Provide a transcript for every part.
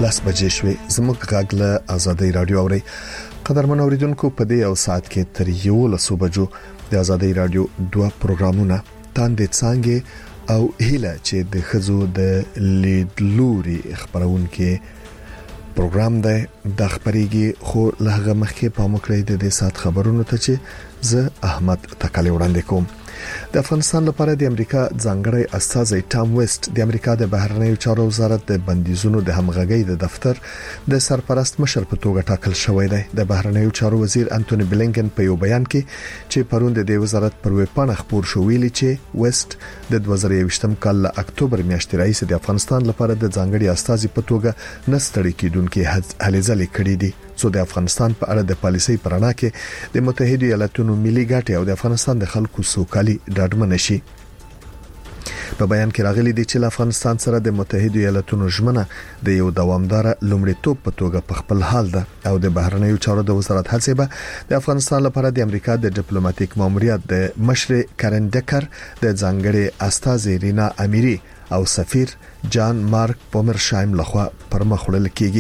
10 بجې شوې. زموږ غږ له آزادۍ رادیو اوري. قدرمن اوریدونکو په دې او ساعت کې تر 11 بجو د آزادۍ رادیو 2 پروګرامونه تاندې څنګه او هله چې د خزو د لیدلوري خبرونکو پروګرام دی د خبريږي خو لهغه مخکې په مکړې د دې سات خبرونو ته چې زه احمد تکالی وړاندې کوم. د افغانستان لپاره د امریکا ځانګړی استازی ټام ویسټ د امریکا د بهرنیو چارو وزارت د بندیزونو د همغږۍ د دفتر د سرپرست مشر په توګه ټاکل شوی دی. د بهرنیو چارو وزیر انټونی بلینکن په یو بیان کې چې پرون د وزارت پر ویب پاڼه خبر شو ویلي چې ویسټ د 2023م کال له اکتوبر میاشتې راهیسې د افغانستان لپاره د ځانګړي استازي په توګه نستړي کېدونکو هلې ځلې کړې دي. څو د افغانستان په اړه د پالیسۍ پرانا کې د متحده ایالاتونو ملي ګټې او د افغانستان د خلکو سوکالي ډاډمن شي. په بیان کې راغلي دي چې افغانستان سره د متحده ایالاتونو ژمنه د یو دوامدار لومړیتوب په توګه په خپل حال ده او د بهرنیو چارو د وزارت هڅه به د افغانستان لپاره د امریکا د ډیپلوماټیک ماموریت د مشر کارن ډکر د ځانګړي استازي رینا امیری او سفیر جان مارک پومرشایم لخوا پرمخ وړل کیږي.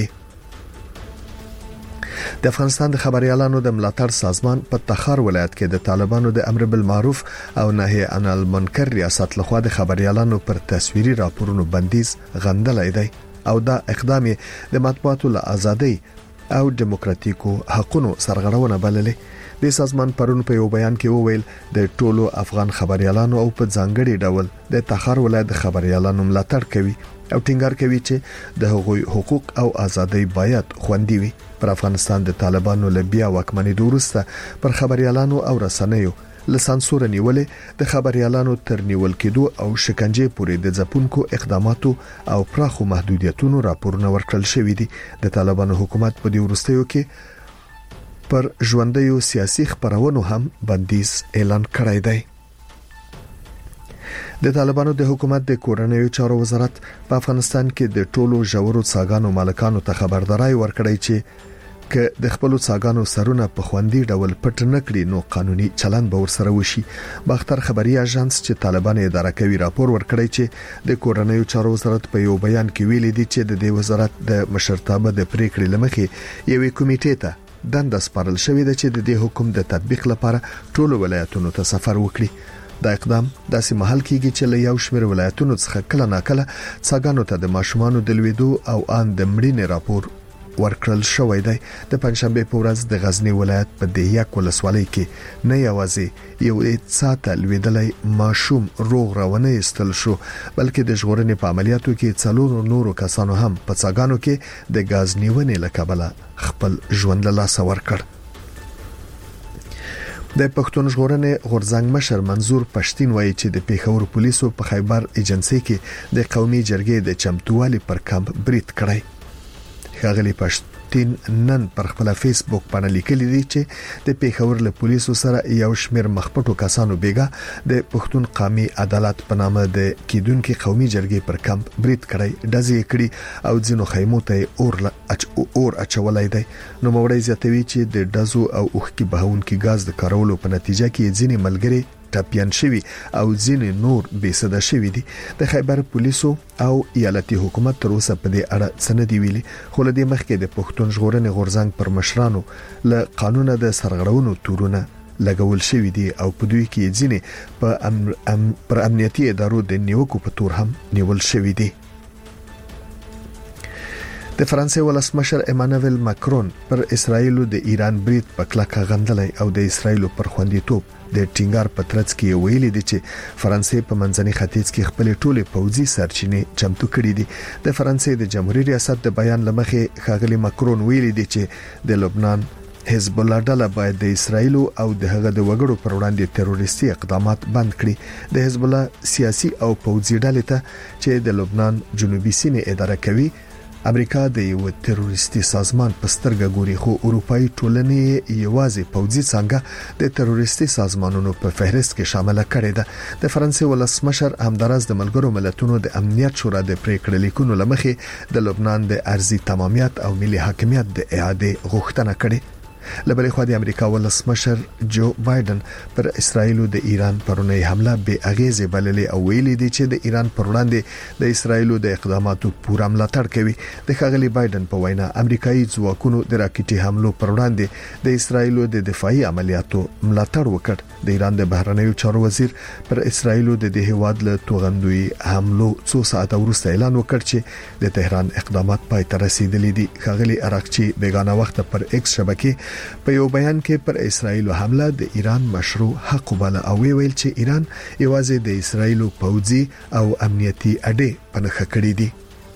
د افغانستان د خبريالانو د ملاتړ سازمان په تخار ولایت کې د طالبانو د امر بالمعروف او نهي عن المنکر ریاست لخوا د خبريالانو پر تصویري راپورونو بندیز غندلای دی او دا اقدام د مطبوعاتو له ازادۍ او دیموکراتیکو حقوقو سرغړونه بللې. د سازمان پرون په یو بیان کې وویل د ټولو افغان خبريالانو او په ځانګړي ډول د تخار ولایت د خبريالانو ملاتړ کوي او ټینګار کوي چې د هغوی حقوق او ازادۍ باید خوندي وي. پر افغانستان د طالبانو له بیا واکمنۍ وروسته پر خبريالانو او رسنیو له سانسور نیولې د خبريالانو تر نیول کېدو او شکنجې پورې د ځپونکو اقداماتو او پراخو محدودیتونو راپورونه ورکړل شوې دي. د طالبانو حکومت په دې وروستیو کې پر ژوندیو سیاسي خبرونو هم بندیز اعلان کړی دی. د طالبانو د حکومت د کورنیو چارو وزارت په افغانستان کې د ټولو ژورو څاګانو مالکانو ته خبرداري ورکړی چې که د خپل څاګانو سرونه په خوندي ډول پټ نکړي نو قانوني چلند به ورسره وشي. باختر خبري اژانس چې طالبان اداره کوي راپور ورکړی چې د کورنیو چارو وزارت په یو بیان کې ویلي دی چې د وزارت د مشرتابه د پریکړې لمخې یوې کمیټې ته دنده سپارل شوې ده چې د دې حکم د تطبیق لپاره ټولو ولایتونو ته سفر وکړي. دا اقدام داسې محل کېږي چې له یو شمېر ولایتونو څخه کله ناکله څاګانو ته د ماشومانو د لویدو او ان د مړینې راپور ورکړل شوی دی. د پنځشنبه په ورځ د غزنی ولایت په دیاک ولسوالۍ کې نه یوازې یو اتصاله لویدلې ماشوم روغ روانه استل شو بلکې د ژغورنې په عملیاتو کې څلور نورو کسانو هم په څاګانو کې د غاز نیونې لکبله خپل ژوند له لاسه ورکړ. د پښتون ژغورنې غورځنګ مشر منظور پښتين وایي چې د پیښور پولیسو په خیبر ایجنسی کې د قومي جرګې د چمتووالي پر کمپ بریټ کړی. ښاغلي پښتين نن پر خپل فیسبوک باندې لیکلي دي چې د پیښور له پولیسو سره یو شمېر مخپټو کسانو بیګا د پښتون قومي عدالت په نامه د کیدونکو قومي جرګې پر کمپ بریټ کړی دزې کړی او ځینو خیمو ته اور اچولای دی. نو موړی زیاتوي چې د دزو او اوخکي بهونکي غاز د کارولو په نتیجه کې ځینې ملګری ټاپیان شوی او ځینې نور بېسده شوی دي. د خیبر پولیسو او ایالتي حکومت تر اوسه په دې اړه څه نه دی ویلي خو له دې مخکې د پښتون ژغورنې غورځنګ پر مشرانو له قانون د سرغړونو تورونه لګول شوی دي او په دوی کې ځینې پر امنیتي ادارو د نیوکو په تور هم نیول شوی دي. د فرانسې ولسمشر ایمانوئل ماکرون پر اسرایل د ایران بریټ په کلکه غندلای او د اسرایل پر خوندیتوب د ټینګار په ترڅ کې ویلي دي چې فرانسې په منځني ختیځ کې خپل ټوله پوځي سرچینې چمتو کړې دي. د فرانسې د جمهوریت ریاست د بیان لمخې ښاغلي ماکرون ویلي دي چې د لبنان حزب الله ډله باید د اسرایل او د هغه د وګړو پر وړاندې تروریستي اقدامات بند کړي. د حزب الله سیاسي او پوځي ډلې ته چې د لبنان جنوبي سیمې اداره کوي امریکا د یو تروریستي سازمان په سترګه ګوري خو اروپאי ټولنې یوازې پوځي څنګه د تروریستي سازمانونو په فهرست کې شامل کړي ده. د فرانسې ولسمشر همدارس د ملګرو ملتونو د امنیت شورا د پریکړې لیکونو لمخې د لبنان د ارضي تمامیت او ملي حاکمیت د اعاده غوښتنه کړې. لبلې خو د امریکا ولسمشر جو بایدن پر اسرایل د ایران پرونی حمله به اغیزه بللې او ویلي دي چې د ایران پر وړاندې د اسرایل د اقداماتو پوره ملاتړ کوي. د ښاغلي بایدن په وینا امریکایي ځواکونو د راکټي حملو پر وړاندې د اسرایل د دفاعي عملیاتو ملاتړ وکړ. د ایران د بهرنیو چارو وزیر پر اسرایل د هیواد له توغندوی حملو څو ساعت وروسته اعلان وکړ چې د تهران اقدامات پای ته رسیدلي دي. ښاغلي اراغچی بیگانه وخت پر ایکس شبکې په یو بیان کې پر اسرایل حمله د ایران مشروع حق بل او ویل چې ایران یوازې د اسرایل پوځي او امنیتي اډې پنهخه کړې دي.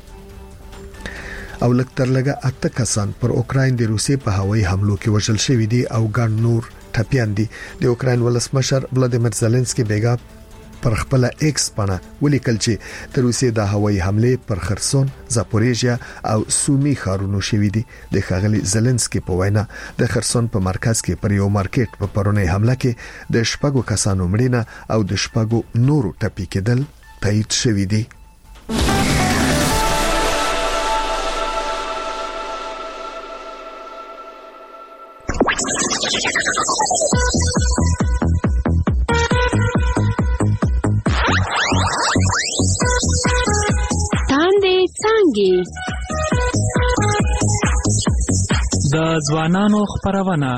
او لکتر لګه اته کسان پر اوکراین د روسي په هوایي حملو کې وژل شوی دي او ګڼ نور ټپيان دي. د اوکراین ولسمشر ولادیمیر زيلنسکي بیګا پر خپل ایکس باندې ولیکل چې د روسیې د هوایي حمله پر خرسون، زاپوریژیا او سومي ښارونو شوې دي. د ښاغلي زيلنسکي په وینا د خرسون په مرکز کې پر یو مارکیټ په پرونی حمله کې د شپږو کسانو مړینه او د شپږو نورو ټپي کېدل تایید شوې دي. د ځوانانو خبرونه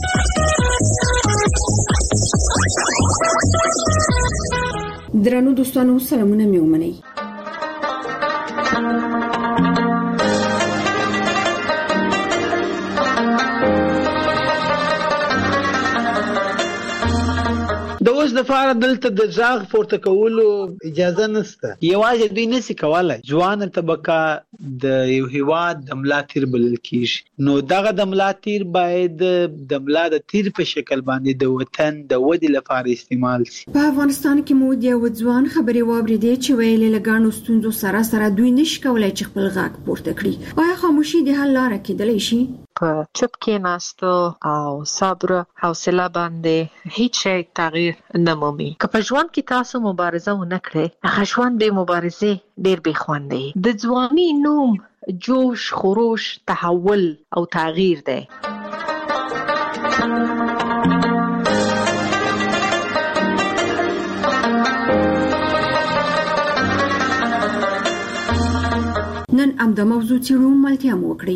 درنو دوستانو سلامونه مې ومنئ. د اوس د فار دلته د ځاغ پورته کولو اجازه نشته. یوازې دوی نشي کولای ځوان طبقه د یو هیواد د ملا تیر بلل کیږي. نو دغه د ملا تیر باید د ملا د تیر په شکل باندې د وطن د ودی لپاره استعمال شي. په افغانستان کې مو د ځوان خبري واوریدې چې ویلې لګانو ستونزو سره دوی نشي کولای چې خپل غږ پورته کړي. آیا خاموشي د حل لاره کېدلی شي؟ په چوپ کې ناستو او صبر حوصله باندې هیڅ شی تغییر نه مومي. که په ژوند کې تاسو مبارزه ونه کړئ، هغه ژوند به مبارزه ډیر بې خوند دی. د ځواني نوم جوش، خروش، تحول او تغییر دی. نن د موضوع چیرو ملتیا مو وکړي.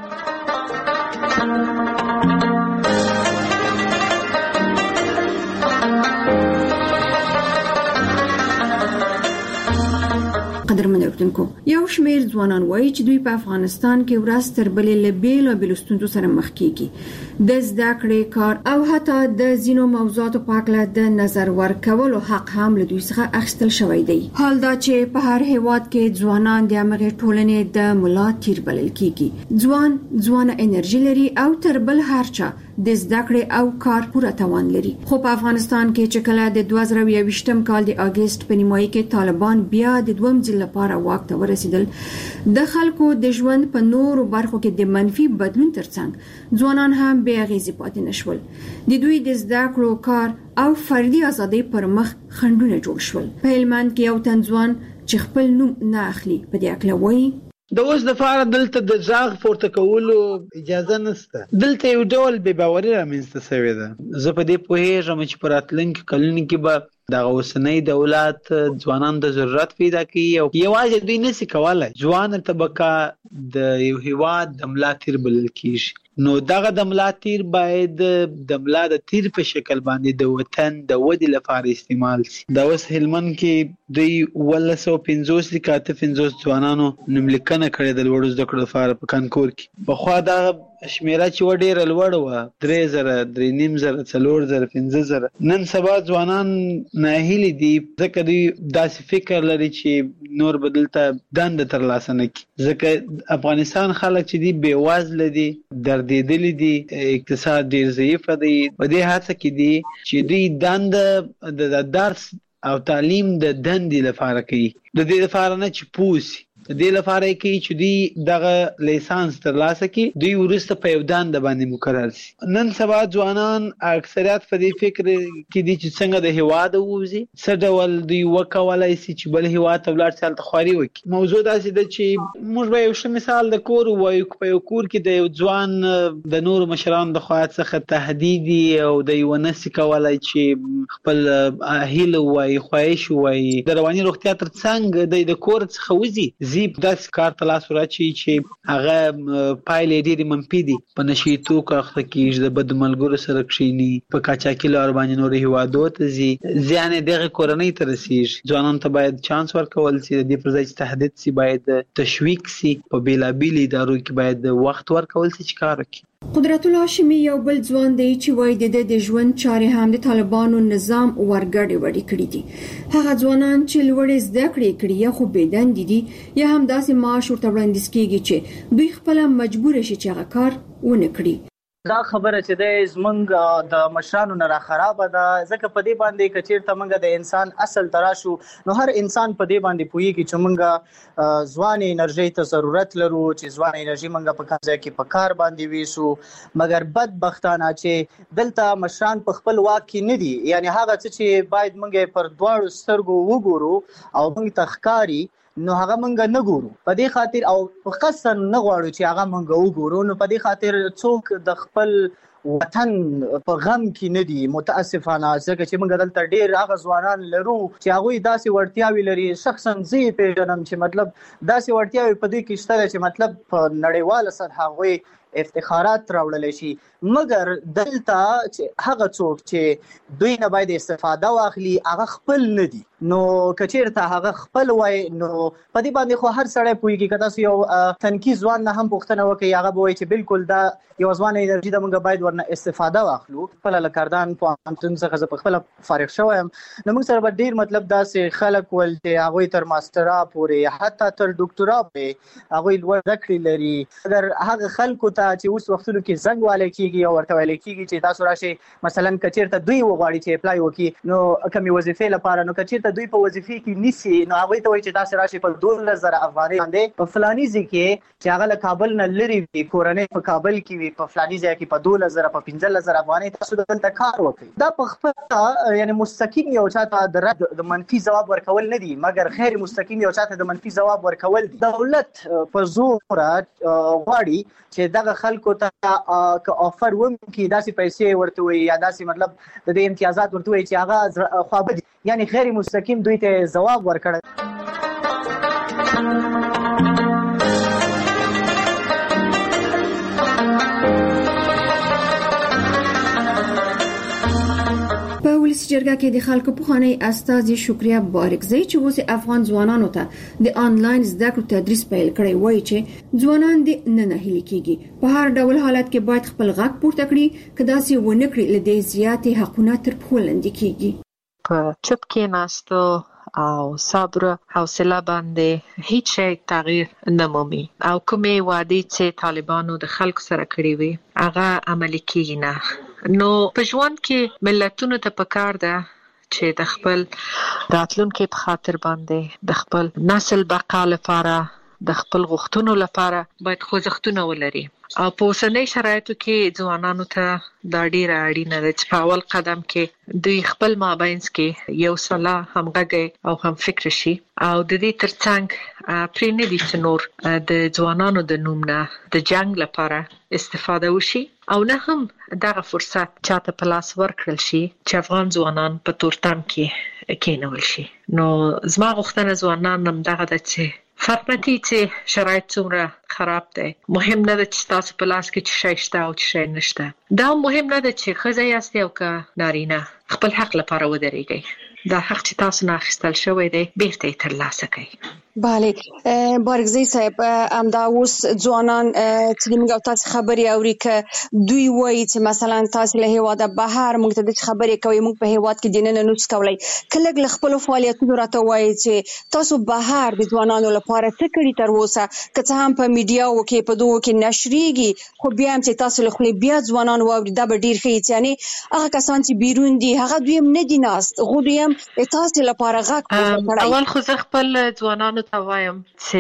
قدرمن اورېدونکو، یو شمېر ځوانان وایي چې دوی په افغانستان کې ورځ تر بلې له بیلابېلو ستونزو سره مخ کېږي. د زده کړې، کار او حتی د ځینو موضوعاتو په اړه د نظر ورکولو حق هم له دوی څخه اخیستل شوی دی. حال دا چې په هر هیواد کې ځوانان د هغې ټولنې د ملا تیر بلل کېږي. ځوان انرژي لري او تر بل هر چا د زده کړې او کار پوره توان لري. خو په افغانستان کې چې کله د 2021م کال د اگست په نیمایي کې طالبان بیا د دویم ځل لپاره واک ته ورسېدل، د خلکو د ژوند په نورو برخو کې د منفي بدلون ترڅنګ ځوانان هم بې اغیزې پاتې نشول. د دوی د زده کړو، کار او فردي ازادۍ پر مخ خنډونه جوړ شول. په هلمند کې یو تن ځوان چې خپل نوم نه اخلي په دې اړه وایي: د اوس د فار دلته د ځاغ پورته کولو اجازه نشته. دلته یو ډول بې باوري رامنځته شوې ده. زه په دې پوهیږم چې په راتلونکي کلونو کې به د اوسنۍ دولت ځوانان د ضرورت پیدا کوي او یوازې دوی نشي کولای ځوان طبقه د یو هیواد د ملا تیر بلل کیږي. نو دغه د ملا تیر باید د ملا د تیر په شکل باندې د وطن د ودی لپاره استعمال شي. دا اوس هلمند کې دوی 1950 ځوانانو نوملیکنه کړې د لوړو زده کړو لپاره په کانکور کې. پخوا دا شمیره چې ډېره لوړه وه، 3000، 3500، 4000، 5000. نن سبا ځوانان ناهیلي دي ځکه دوی داسې فکر لري چې نور به دلته دنده ترلاسه نه کړي. ځکه افغانستان خلک چې دي بې وزله دي، دردېدلي دي، اقتصاد ډېر ضعیفه دی. په دې هڅه کې دي چې دوی دنده د درس او تعلیم د دندې لپاره کوي، د دې لپاره نه چې پوه سي. د لپاره کې چې دوی دغه لیسانس ترلاسه کړي دوی ورسته په یو دنده باندې مقرر شي. نن سبا ځوانان اکثریت په دې فکر کې دي چې څنګه د هیواد ووزي څه ډول دوی وکولای شي چې بل هیواد ته ولاړ شي تل خواري وکړي. موضوع داسې ده چې موږ به یو ښه مثال د کور وایو په یو کور کې د یو ځوان د نور مشرانو د خوا څخه تهدید او د یو نسي کولای چې خپل هیله وایي خواهش وایي د رواني روغتیا تر څنګ د کور څخه وځي زیب داسې کار ته لاس ورچي چې هغه پایلې ډېرې منفي دي. په نشي توکو اخته کېږي د بد ملګرو سره کښېني په قاچاقي لار باندې نور هیوادو ته ځي زیان دغه کورنۍ ته رسېږي. ځوانانو ته باید چانس ورکول شي د دې پر ځای چې تهدید شي باید تشویق شي په بیلابیل ادارو کې باید وخت ورکول شي چې کار وکړي. قدرت الله هاشمي یو بل ځوان دی چې وایي د ژوند چارې هم د طالبانو نظام ورګړې وړې کړې دي. هغه ځوانان چې لوړې زده کړې کړي یا خو بېدندې دي یا هم داسې معاش ورته وړاندیز کیږي چې دوی خپل مجبور شي چې هغه کار ونه کړي. دا خبره چې د زمونږ د مشرانو نه را خراب ده ځکه په دې باندې کچیر ته منګه د انسان اصل تراشو نو هر انسان په دې باندې پوهیږي چې منګه ځوان انرژي ته ضرورت لرو چې ځوان انرژي منګه په کار کې په کار باندې ویسو مګر بدبختانه چې دلته مشران په خپل واک کې نه دي یعنی هغه چې باید منګه پر دواړو سترګو وګورو او موږ تخکاری نو هغه مونږ نه ګورو په دې خاطر او په قصد نه غواړو چې هغه مونږ وګورو نو په دې خاطر څوک د خپل وطن په غم کې نه دي متاسفانه ځکه چې موږ دلته ډېر هغه ځوانان لرو چې هغه داسې وړتیاوي لري شخصا زی پیژنم چې مطلب داسې وړتیاوي په دې کې شته چې مطلب په نړیواله سطح هغه افتخارات راوړل شي مګر دلته چې هغه څوک چې دوی نه باید استفاده واخلي هغه خپل نه دي نو کچیرته هغه خپل وای نو په دې باندې خو هر سړی پوهیږي کدا یو تنکی ځوان نه هم پوښتنه وکړي هغه به وایي چې بالکل دا یو ځوان انرژي د موږ باید ورنه استفاده واخلو. خپل لکردان په انتون څخه په خپل فارغ شوم نو موږ سره به ډیر مطلب داسې خلک ول چې هغه تر ماسترا پورې حتی تر ډاکټرا پورې هغه لوړ ذکر لري اگر هغه خلکو ته چې اوس وختونو کې زنګ والے کیږي او ورته والے کیږي چې تاسو راشي مثلا کچیرته دوی وغواړي چې اپلای وکړي نو کومي وظیفه لپاره نو کچیرته دوی په وظیفه کې نسی نو هغه ته وایي چې تاسو راشي په 12000 افغانۍ باندې په فلاني ځکه چې هغه له کابل نه لري وي کورنۍ په کابل کې وي په فلاني ځای کې په 2000 په 15000 افغانۍ تاسو دلته کار وکړي دا په خپل یعنی مستقیم یو چاته د منفي جواب ورکول نه دي مګر غیر مستقیم یو چاته د منفي جواب ورکول دي. دولت په زور غواړي چې دغه خلکو ته که افر وم کې داسې پیسې ورته وي یا داسې مطلب د دې امتیازات ورته وي چې هغه خوابدي یعنی غیر مستقیم دوی ته جواب ورکړي. په ولسی جرګه کې د خلکو پخوانی استاذ شکریا بارکزی چې اوس افغان ځوانانو ته د آنلاین زده کړو تدریس پیل کړی وایي چې ځوانان د نه هلي کیږي په هر ډول حالت کې باید خپل غږ پورته کړي کدا سي ونه کړی لدې زیاتې حقونه تر پښو لاندې کیږي. په چپ کې ناستو او صبر حوصله باندې هیڅ شی تغییر نه مومي او کومې وعده چې طالبانو د خلکو سره کړې وي هغه عملي کیږي نه. نو په ژوند کې ملتونو ته پکار ده چې د خپل راتلونکي په خاطر باندې د خپل نسل بقا لپاره د خپل غوښتنو لپاره باید خوځښتونه ولري او په اوسنۍ شرایطو کې ځوانانو ته دا ډیره اړینه ده چې په اول قدم کې دوی خپل مابینځ کې یو سلا همغږي او هم فکر شي او د دې ترڅنګ پرې نه دي چې نور د ځوانانو د نوم نه د جنگ لپاره استفاده وشي او نه هم دغه فرصت چاته په لاس ورکړل شي چې افغان ځوانان په تورتم کې کېنول شي. نو زما غوښتنه ځوانان هم دغه ده چې فرمتي چې شرایط څومره خراب دي مهم نه ده چې تاسو په لاس کې چې شي شته او چې شي نشته دا مهم نه ده چې ښځه یاستئ او که نارینه خپل حق لپاره ودرېږئ دا حق چې تاسو نه اخیستل شوی دی بیرته یې ترلاسه کړئ. بله بارکزی صاحب همدا اوس ځوانان چې موږ تاسو خبرې اوري که دوی وایي چې مثلا تاسو له هیواده بهر موږ ته د خبرې کوي موږ په هیواد کې دینه نه نوڅ کولای کله له خپل فعالیتونو راته وایي چې تاسو بهر د ځوانانو لپاره څه کړی تر اوسه که څه هم په میډیاو کې په دوه کې نشریږي خو بیا هم چې تاسو له خپل بیا ځوانان واوري دا به ډیر ښه یعنی هغه کسان چې بیرون دي هغه دویم نه دي ناست غوډیم تاسو لپاره غاک اول خو زه خپل ځوانانو ته وایم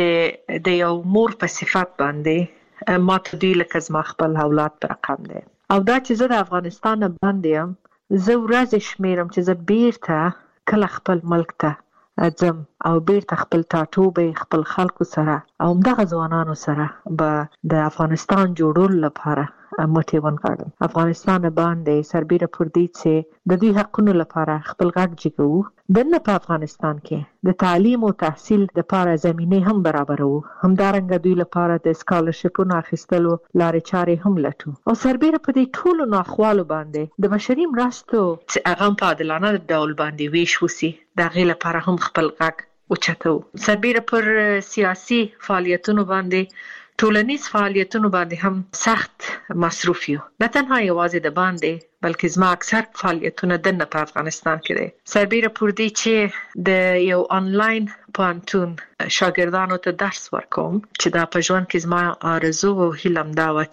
چې د یو مور په صفات باندې ما ته دوی لکه زما خپل اولاد په رقم دی او دا چې زه د افغانستان باندې یم زه ورځې شمیرم چې زه بیرته کله خپل ملک ته ځم او بیرته خپل ټاټوبې خپل خلکو سره او همدغه ځوانانو سره به د افغانستان جوړولو لپاره مټې ونغاړم. افغانستان باندې سربیره پر دې چې د دوی حقونو لپاره خپل غږ جګوو دنه په افغانستان کې د تعلیم او تحصیل لپاره زمینه هم برابرو همدارنګه دوی لپاره د سکالرشپونو اخیستلو لارې چارې هم لټو او سربیره په دې ټولو ناخوالو باندې د بشري مرستو چې هغه په عادلانه ډول باندې ویش وسی د غیر لپاره هم خپل غږ اوچتو. سربیره پر سیاسي فعالیتونو باندې ټولنیز فعالیتونو باندې هم سخت مصروف یو نه تنها یوازې د باندې بلکې زما اکثر فعالیتونه دنه په افغانستان کې دي. سربیره پر دې چې د یو آنلاین پوهنتون شاګردانو ته درس ورکوم چې دا په ژوند کې زما آرزو او هیله دا و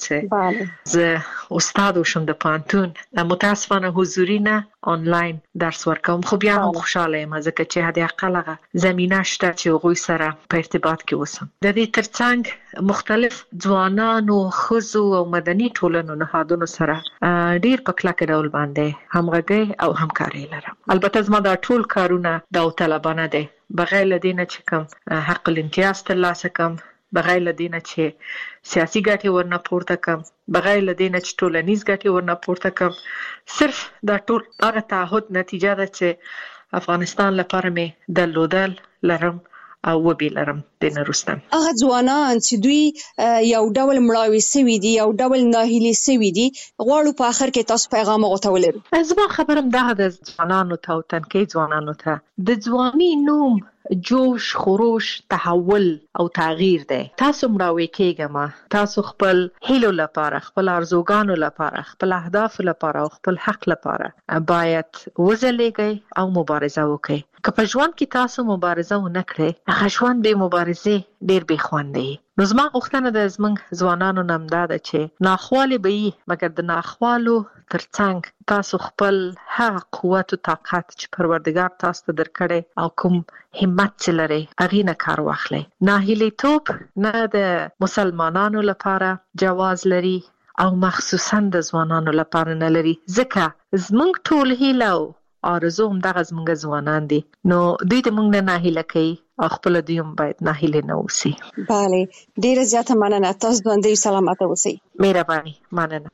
چې زه استاد وشم د پوهنتون. متاسفانه حضوري نه آنلاین درس ورکوم خو بیا هم خوشاله یم ځکه چې حد اقل هغه زمینه شته چې هغوی سره په ارتباط کې اوسم. د دې ترڅنګ مختلف ځوانانو ښځو او مدني ټولنو نهادونو سره ډیر په کلک ډول باندې همغږي او همکاري لرم. البته زما دا ټول کارونه داوطلبانه دي بغیر له دې نه چې کوم حق الامتیاز ترلاسه کوم بغیر له دې نه چې سیاسي ګټې ورنه پورته کوم بغیر له دې نه چې ټولنیز ګټې ورنه پورته کوم. صرف دا ټول هغه تعهد نتیجه ده چې افغانستان لپاره مې درلودل لرم او وبې لرم د نورستان. هغه ځوانان چې دوی یو ډول مړاوي سوي دي یو ډول ناهیلي سوي دي غواړو په اخر کې تاسو پیغام غوته ولرو. زما خبرم دا د ځوانانو ته او تنکي ځوانانو ته د ځواني نوم جوش خروش تحول او تغییر دی. تاسو مړاوي کېږئ تاسو خپل هیلو لپاره خپل ارزوګانو لپاره خپل اهداف لپاره او خپل حق لپاره باید وځلېږئ او مبارزه وکړئ. که په ژوند کې تاسو مبارزه ونه کړئ هغه ژوند به مبارزه ډیر بې خوند دی. نو زما غوښتنه د زموږ ځوانانو نه همدا ده چې ناخوالې به وي مګر د ناخوالو ترڅنګ تاسو خپل هغه قوت او طاقت چې پروردګار تاسو ته درکړی او کوم همت چې لري هغې نه کار واخلئ. ناهیلیتوب نه د مسلمانانو لپاره جواز لري او مخصوصا د ځوانانو لپاره نه لري ځکه زموږ ټول هیله او آرزو هم دغه زموږ ځوانان دي نو دوی د موږ نه ناهیله کوي او خپل دوی هم باید ناهیله نه اوسي. بله ډیره زیاته مننه تاسو باندې سلامته اوسئ. مهرباني مننه.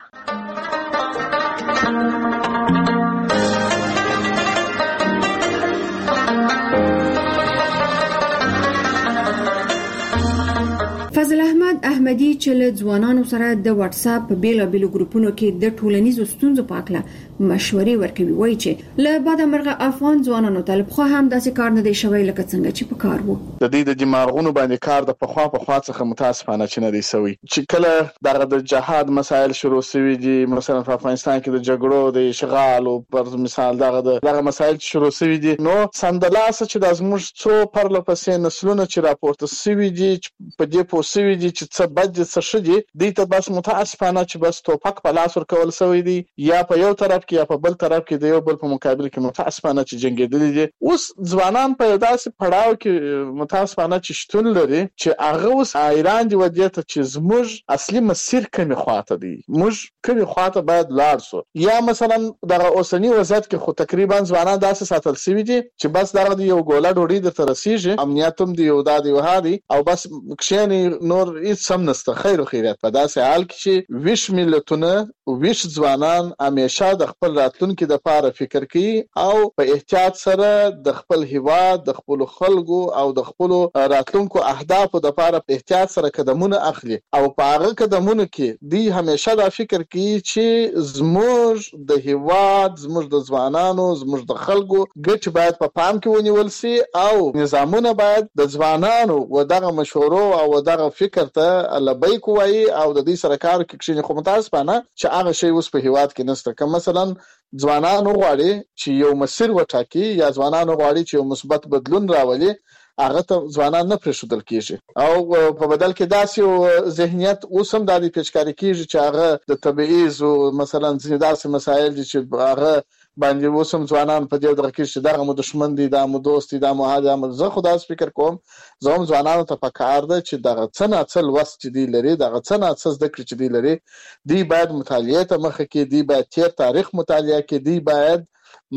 فضل احمد احمدي چې له ځوانانو سره د واتس اپ بیلابېلو ګروپونو کې د ټولنیزو ستونزو په اړه مشورې ورکوي وایي چې له بعد مرغه افغان ځوانانو ته خو هم داسې کار نه دی شوی لکه څنګه چې په کار وو. د دې د دماغونو باندې کار د پخوا څخه متاسفانه چې نه دی سوی چې کله دغه د جهاد مسایل شروع شوي دي مثلا په افغانستان کې د جګړو د اشغال او پر مثال دغه مسایل شروع شوي دي نو سندلاسه چې د زموږ څو پرله پسې نسلونه چې راپورته شوي دي په دې پوسوي دي چې څه بد دي څه ښه دي دې ته بس متاسفانه چې بس توپک په لاس ورکول شوی دی یا په یو طرف کې یا په بل طرف کې د یو بل په مقابل کې متاسفانه چې جنگیدلي دي. اوس ځوانان په یو داسې پړاو کې متاسفانه چې شتون لري چې هغه اوس ایران دی ودیته چې زموږ اصلي مسیر کومه خواته دی موږ کومه خواته باید لاړ شو یا مثلا دغه اوسنی وضعیت کې خو تقریبا ځوانان داسې ساتل شوی دي چې بس دغه یو ګوله ډوډۍ د ترسيږي امنیت هم دی یو دادی وهادي او بس کښینی نور هیڅ سم نسته. خیر او خیرات په داسې حال کې چې ویش ملتونه ویش ځوانان همیشه د خپل راتلونکي د لپاره فکر کوي او په احتیاط سره د خپل هیواد د خپل خلکو او د خپل راتلونکو اهدافو د لپاره په احتیاط سره قدمونه اخلي او په هغه قدمونو کې دی همیشه دا فکر کوي چې زموږ د هیواد زموږ د ځوانانو زموږ د خلکو ګټې باید په پام کې ونیول شي او نظامونه باید د ځوانانو و دغه مشورو او دغه فکر ته لبیک وایي او د دې سره کار کوي خو متاسفانه چې هغه شی اوس په هیواد کې نشته. که مثلا ځوانان غواړي چې یو مسیر وټاکي یا ځوانان غواړي چې یو مثبت بدلون راولي هغه ته ځوانان نه پرېښودل کېږي او په بدل کې داسې یو ذهنیت اوس هم د پیچکاري کېږي چې هغه د تبعیض او مثلا ځینې داسې مسایل دي چې هغه باندې وسم ځوانان په دې دغه کې چې دغه مو دشمن دي دا مو دوست دي دا مو هدا مو زه خو دا فکر کوم زوم ځوانانو ته پکار ده چې دغه څنګه اصل وست دي لري دغه څنګه اساس د کړی چې دي لري دی باید مطالعه ته مخه کې دی باید تیر تاریخ مطالعه کې دی باید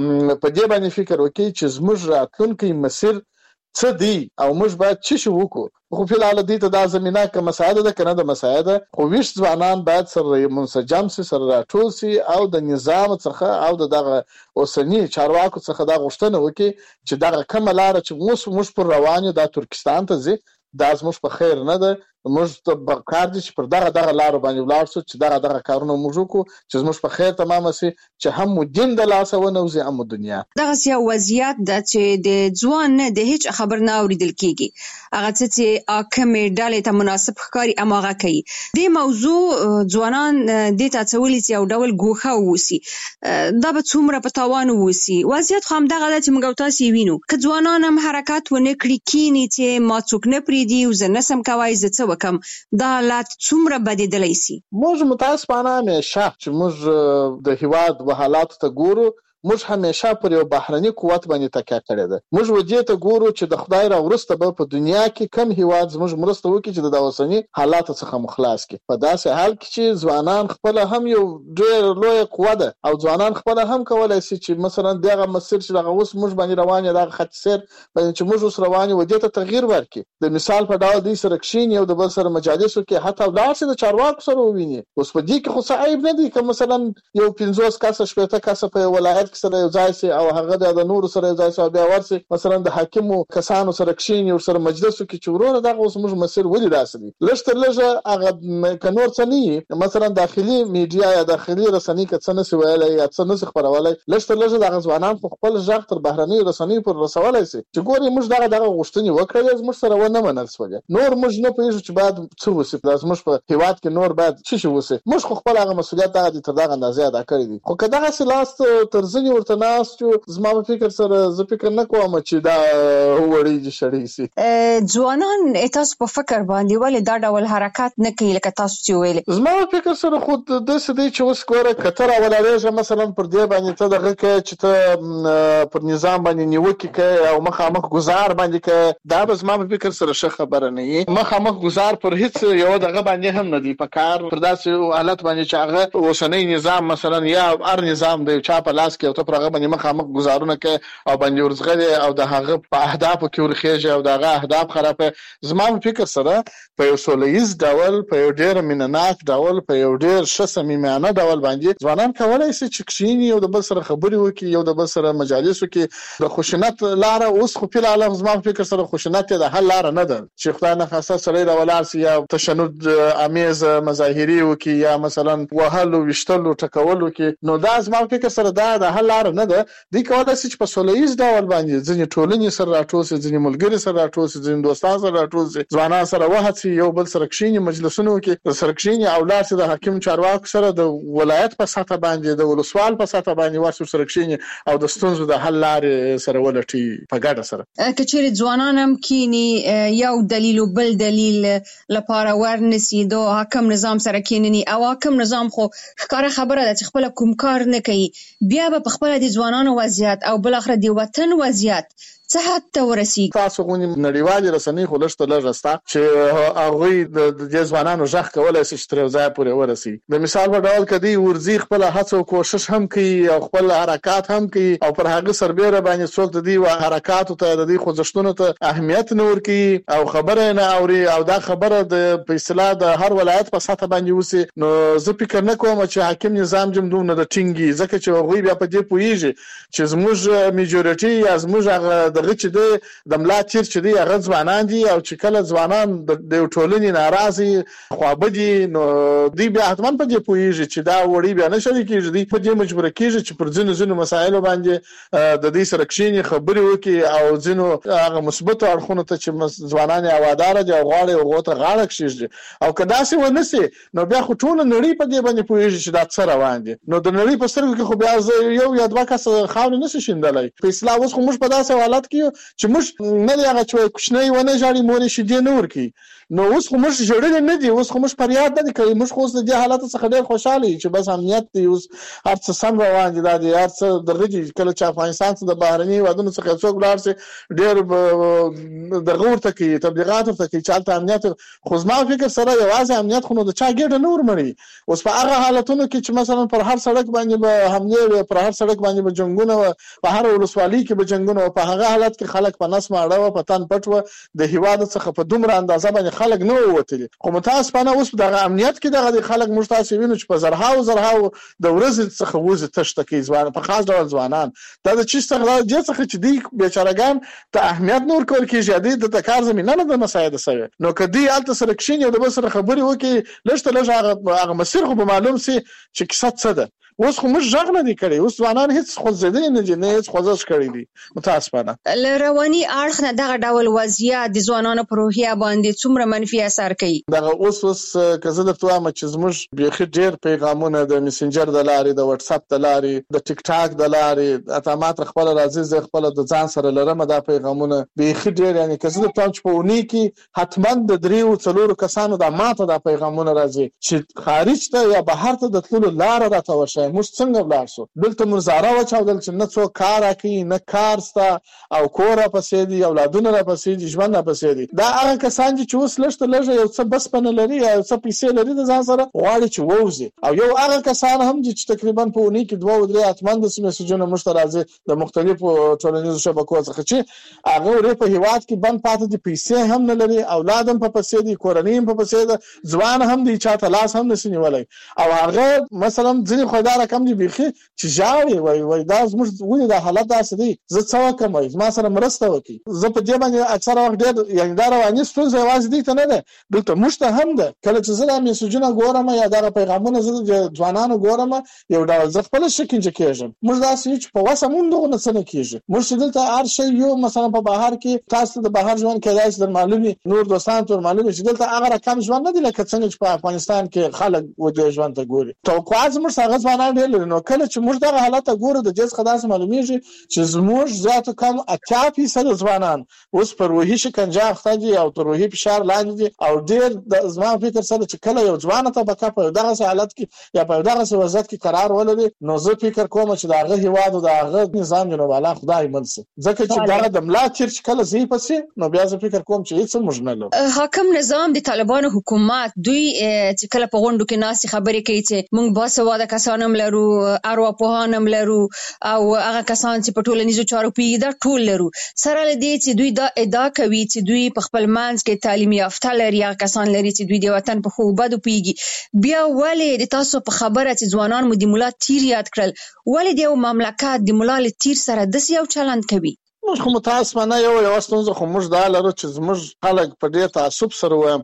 په دې باندې فکر وکړي چې زموږ راتلونکي مسیر څه دی او موږ باید څه شو وکړو خو په حال دې ته دا زمينه که مساعده ده کنه د مساعده خو ویش ځوانان باید سره منسجم سي سره راټول سي او د نظام څخه او دغه اوسنی چارواکو څخه دا غوښتنه وکړي چې دغه کومه لار چې موږ پر روانه د ترکستان ته ځي دا زموږ په خیر نه ده موږ ته کار دي چې پر دغه لار باندې ولاړ شو چې دغه کارونه موږ وکړو چې زموږ په خیر تمام شي چې هم دین د لاسه ونوځي هم دنیا دغه سیاسي وضعیت د چې د ځوان نه د هیڅ خبر نه اوریدل کیږي هغه چې اکمه ډالې ته مناسب ښکاری اماغه کوي د موضوع ځوانان د تاسولې چې یو ډول ګوخه ووسی دا به څومره په تاوان ووسی وضعیت خو هم دغه چې موږ تاسو وینو که ځوانان هم حرکت ونه کړی کینی چې ما څوک نه پریدي او زه نسم کوي زه څه وکم دا حالات څومره بدیدلی سي موږ متاسفانه همیشه چې موږ د هیواد و حالات ته ګورو موږ همیشه پر یو بهرني قوت باندې تکیه کړې ده موږ وجې ته ګورو چې د خدای را ورسته به په دنیا کې کم هیواد زموږ مرسته وکړي چې د اوسنی حالات څخه مخلاص کړي په داسې حال کې چې ځوانان خپل هم یو ډېر لوی قوه ده او ځوانان خپل هم کولای شي چې مثلا دغه مسیر چې دغه اوس موږ باندې روان دي دغه خط سیر باندې چې موږ اوس روان یو دې ته تغییر ورکړي د مثال په ډول د سرکشین یو د بل سره مجالسو کې حتی ولارسي د چارواکو سره وویني اوس په دې کې خو صعيب نه دي که مثلا یو 50 کسه شپږ کسه په ولایت سره یو ځای سي او هغه د نور سره ځای سي بیا ورسي مثلا د حاکمو کسانو سره کښینی او سره مجلسو کې چورونه دغه اوس موږ مسیر ولې راسي لښتر لږه هغه کنور څنی مثلا داخلي میډیا یا داخلي رسنۍ کې څه نس ویلای یا څه نس خبرولای لښتر لږه د ځوانان په خپل ځخ تر بهرنۍ رسنۍ پر رسولای سي چې ګوري موږ دغه غوښتنې وکړې موږ سره ونه منل سوله نور موږ نه پېژو چې بعد څه وسی پلاس موږ په هیواد کې نور بعد څه شي وسی موږ خپل هغه مسولیت هغه تر دغه اندازې ادا کړی دي خو کله هغه لاست ترځنی ورته ناس چې زما په فکر سره زه فکر نه کوم چې دا وړي دي شړې سي ځوانان تاسو په فکر باندې ولې دا ډول حرکت نه کوي لکه تاسو چې ویل زما په فکر سره خود د سدي چې اوس ګوره کتر اولارېږه مثلا پر دې باندې ته دغه کې چې ته پر نظام باندې نیوکه کوي او مخامخ گزار باندې کوي دا به زما په فکر سره ښه خبره نه وي مخامخ گزار پر هیڅ یو دغه باندې هم نه دی په کار پر داسې حالت باندې چې هغه اوسنۍ نظام مثلا یا هر نظام د چا په لاس کې او ته پر هغه باندې مخامخ گزارونه کوي او باندې ورزغلي او د هغه په اهدافو کې ورخېږي او دغه اهداف خرابه زما په فکر سره په یو سولهیز ډول په یو ډېر مینناک ډول په یو ډېر ښه صمیمانه ډول باندې ځوانان کولای شي چې کښینی یو د بل سره خبرې وکړي یو د بل سره مجالس وکړي د خوشنط لار اوس خو په عالم زما په فکر سره خوشنط د حل لار نه ده چې خدای نه خاصه سره راولار سي یا تشنج امیز مظاهری وکړي یا مثلا وهلو وشتلو ټکولو کې نو دا زما په فکر سره دا د حل لار نه ده د کولای شي چې په سولهیز ډول باندې ځینې ټولنې سره راټول شي ځینې ملګری سره راټول شي ځینې دوستان سره راټول شي ځوانان سره وهڅي یو بل سره کښینی مجلسونو کې سره کښینی او لار سي د حاکم چارواکو سره د ولایت په سطح باندې د ولسوال په سطح باندې ورسره سره کښینی او د ستونزو د حل لارې سره ولټي په ګډه سره کچېر ځوانان هم کینی یو دلیل او بل دلیل لپاره ورنسي د حاکم نظام سره کیننی او حاکم نظام خو ښکاره خبره ده چې خپل کوم کار نه کوي بیا به خپل د ځوانانو وضعیت او بل اخر د وطن وضعیت څه حد ته ورسیږي تاسو غونې نړیوالې رسنۍ خو لږ ته لږ ستا چې هغوی د ځوانانو ژغ کولای شي چې تر یو ځایه پورې ورسي د مثال په ډول که دوی ورځي خپله هڅه او کوښښ هم کوي او خپل حرکات هم کوي او پر هغه سربیره باندې څوک د دوی حرکاتو ته د دوی خوځښتونو ته اهمیت نه ورکوي او خبره نه اوري او دا خبره د په اصطلاح د هر ولایت په سطح باندې وسي نو زه فکر نه کوم چې حاکم نظام جمدونه د ټینګي ځکه چې هغوی بیا په دې پوهیږي چې زموږ میجورټي یا زموږ هغه دغه چې د ملا تیر چې دی هغه ځوانان دي او چې کله ځوانان د ټولنې ناراضي خوابدي نو دی بیا حتما په دې پوهیږي چې دا وړي بیا نه شي کېږي دی په دې مجبور کېږي چې پر ځینو مسایلو باندې د دې سره کښینی خبرې وکړي او ځینو هغه مثبت اړخونو ته چې ځوانان هوادار دي او غواړي هغه ته غاړه کښیږي او کدا سي ونسي نو بیا خو ټول نړۍ په دې باندې پوهیږي چې دا څه روان دي نو د نړۍ په سترګو کې خو بیا یو یا دوه کس خاور نه شي شیندلای په اسلام اوس خو موږ په داسې حالت کې چې موږ نه دی هغه چې کوچنی ونه ژاړي مور یې شیدې نه ورکوي. نو اوس خو موږ ژړل نه دي، اوس خو موږ فریاد نه دي کوي، موږ خو اوس د دې حالت څخه ډېر خوشاله یو چې بس امنیت دی، اوس هر څه سم روان دي. دا دی هر څه دغه دي. کله چې افغانستان څخه د بهرني هیوادونو څخه څوک لاړ شي ډېر دغه ورته کوي، تبلیغات ورته کوي چې هلته امنیت. خو زما فکر سره یوازې امنیت خو نو د چا ګېډه نه ورمړي. اوس په هغه حالتونو کې چې مثلا پر هر سړک باندې به حملې وي، پر هر سړک باندې به جنګونه وه، په هر ولسوالۍ کې به جنګونه وه، په هغه حالت کې خلک په نس ماړه وه، په تن پټ وه، د هیواد څخه په دومره اندازه باندې خلک نه ووتلي. خو متاسفانه اوس دغه امنیت کې دغه خلک موږ تاسو وینو چې په زرهاو د ورځې څخه وځي تشته کوي ځوان، په خاص ډول ځوانان. دا د چی څخه چې دی بیچارهګان ته اهمیت نور کول کېږي، د کار زمینه نه د مساعده سوی. نو کدی الته سره کښیني او د بل سره خبرې وکړي، لږ ته لږ هغه مسیر خو به معلوم سي چې کیسه څه ده. اوس خو موږ غږ نه دی کړی، اوس ځوانان هیڅ خوځېدلي نه دي، نه هیڅ خوځښت کړی دی متاسفانه. له رواني اړخ نه دغه ډول وضعیت د ځوانانو په روحیه باندې څومره منفي اثر کوي؟ دغه اوس که زه درته وایم چې زموږ بیخي ډېر پیغامونه د میسنجر د لارې، د واتس اپ د لارې، د ټیک ټاک د لارې، اته ماته خپل راځي زه خپل د ځان سره لرم دا پیغامونه بیخي ډېر. یعنی که زه درته وایم چې په اونۍ کې حتما د 3-4 کسانو د ماته دا پیغامونه راځي چې خارج ته یا بهر ته د تللو لاره راته وښایي. موږ څنګه ولاړ شو؟ دلته موږ زاره وچاودل چې نه څوک کار راکوي، نه کار سته، او کور راپسې دي، اولادونه راپسې دي، ژوند راپسې دي. دا هغه کسان دي چې اوس لږ ته لږه یو څه بس پنه لري یا یو څه پیسې لري د ځان سره، غواړي چې ووځي. او یو هغه کسان هم دي چې تقریبا په اونۍ کې 2-3 حتما داسې میسجونه موږ ته راځي د مختلفو ټولنیزو شبکو څخه چې هغه ورې په هیواد کې بند پاتې دي، پیسې هم نه لري، اولاد هم په پسې دي، کورنۍ هم په پسې ده، ځوان هم دی، چاته لاس هم نشي نیولی. او هغه مثلا ځینې خو دا رقم دي بیخي چې ژاړي، وایي دا زموږ ولې دا حالت داسې دی، زه څه وکړم، وایي زما سره مرسته وکړي. زه په دې باندې اکثره وخت ډېر یعنې دا رواني ستونزه یوازې دې ته نه ده، دلته موږ ته هم ده. کله چې زه دا میسجونه ګورم یا دغه پیغامونه زه د ځوانانو ګورم، یو ډول زه خپله شکنجه کېږم. موږ داسې یو چې په وسه مونږ دغه نه څه نه کېږي. موږ چې دلته هر شی یو مثلا په بهر کې تاسو د بهر ژوند کېدای شي در معلومي، نور دوستان ته معلومي چې دلته هغه رقم ژوند نه دی لکه څنګه چې په افغانستان کې خلک ودې ژوند ته ګوري. توقعات زموږ هغه ځوانان ډېر لري. نو کله چې موږ دغه حالت ته ګورو د دې څخه داسې معلومیږي چې زموږ زیات کم 80% ځوانان اوس په روحي شکنجه اخته دي او تر روحي فشار لاندې دي. او ډېر د زما فکر سره چې کله یو ځوان طبقه په دغه حالت کې یا په دغه وضعیت کې قرار ولري، نو زه فکر کوم چې دغه هیواد او دغه نظام جنوب الله خدای منسي، ځکه چې دغه د ملا چرچ کله زی پسې، نو بیا زه فکر کوم چې هیڅ موږ نه لرو. حاکم نظام د طالبانو حکومت دوی چې کله په غونډو کې ناسي خبرې کوي چې موږ باسواده کسان هم لرو، ارواپوهان هم لرو، او هغه کسان چې په ټولنیزو چارو پیږي دا ټول لرو، سره له دې چې دوی دا ادعا کوي چې دوی په خپل منځ کې تعلیم یافته لري، هغه کسان لري چې دوی د وطن په خو بدو پیږي. بیا ولې د تاسو په خبره چې ځوانان مو د مولا تیر یاد کړل، ولې د یو مملکت د مولا له تیر سره داسې یو چلند کوي؟ موږ خو متاسفانه یو ستونزه خو موږ دا لرو چې زموږ خلک په ډېر تعصب سره وایم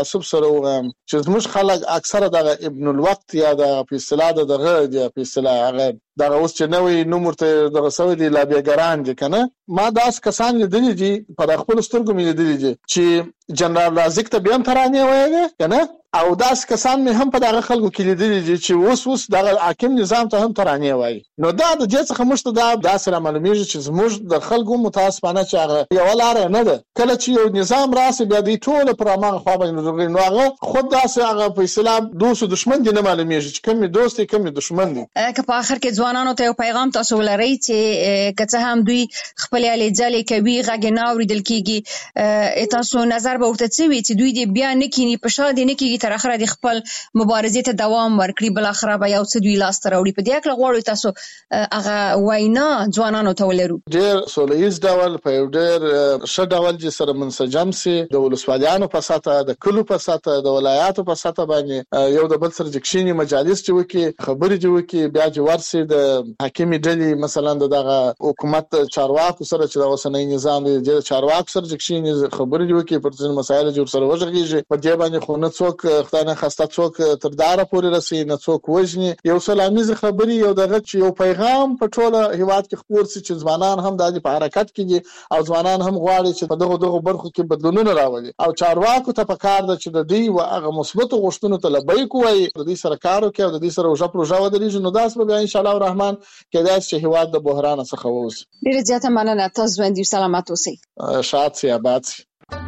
چې زموږ خلک اکثره دغه ابن الوقت یا د په اصطلاح دغه په اصطلاح هغه دغه اوس چې نوې نوم ورته دغه سوی دی لابیګران دي کنه. ما داس کسان لیدلي دي په خپل سترګو مې لیدلي دي چې جنرال رازق ته بیا هم ترانې وایي کنه، او داس کسان مې هم په دغه خلکو کې لیدلي دي چې اوس دغه حاکم نظام ته هم ترانې وایي. نو دا د دې څخه موږ ته دا داسې معلومیږي چې زموږ د خلکو متاسفانه چې هغه یو لار نه ده. کله چې یو نظام راسي بیا دوی ټول پر هغه خوا باندې نو هغه خود داسې هغه په اصطلاح دوست او دشمن دي نه معلومیږي چې کوم دوست دي کوم دشمن دي. که په اخر کې ځوانانو ته یو پیغام تاسو ولرئ چې که څه هم دوی خپل هلې ځلې کوي، غږ نه اورېدل کېږي، تاسو نظر به ورته څه وي چې دوی دې بیا نه کیني، په شا دې نه کېږي، تر اخره دې خپل مبارزې ته دوام ورکړي، بل اخره به یو څه دوی لاسته راوړي؟ په دې هکله غواړو تاسو هغه وینا ځوانانو ته ولرو. ډېر سوله ییز ډول په یو ډېر ښه ډول چې سره منسجم سي، د ولسوالیانو په سطحه، د کلو په سطحه، د ولایاتو په سطحه باندې یو د بل سره جکشینی مجالس چې وکړي، خبرې چې وکړي، بیا چې ورسي د حاکمي ډلې مثلا دغه حکومت چارواکو سره چې د اوسنۍ نظام د چارواکو سره جکشینی خبرې وکړي، پر ځینو مسایلو چې سره وژغېږي، په دې باندې خو نه څوک خدای نه خسته څوک تر داره پورې رسي نه څوک وژني. یو سلامیز خبري یو دغه چې یو پیغام په ټوله هیواد کې خپور سي چې ځوانان هم د په حرکت کې دي او ځوانان هم غواړي چې په دغه برخو کې بدلونونه راولي او چارواکو ته پکار ده چې د دې او هغه مثبت غوښتنو ته لبیک وایي، د دې سره کار وکړي او د دې سره وجه پروژه ودرېږي. نو داس به ان شاء الله الرحمن کېدای شي هیواد د بحران څخه ووځي. ډیره زیاته مننه، تاسو باندې سلامات اوسئ. شاد سي آباد سي.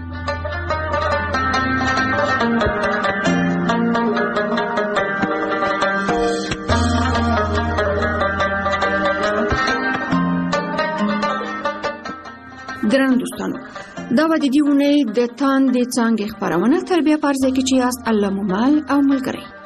ګران دوستانو، دا و د دې ونې د تاندې څانګې خبرونه تر بیا پرځای کې چې یاست الله مو مل او ملګری.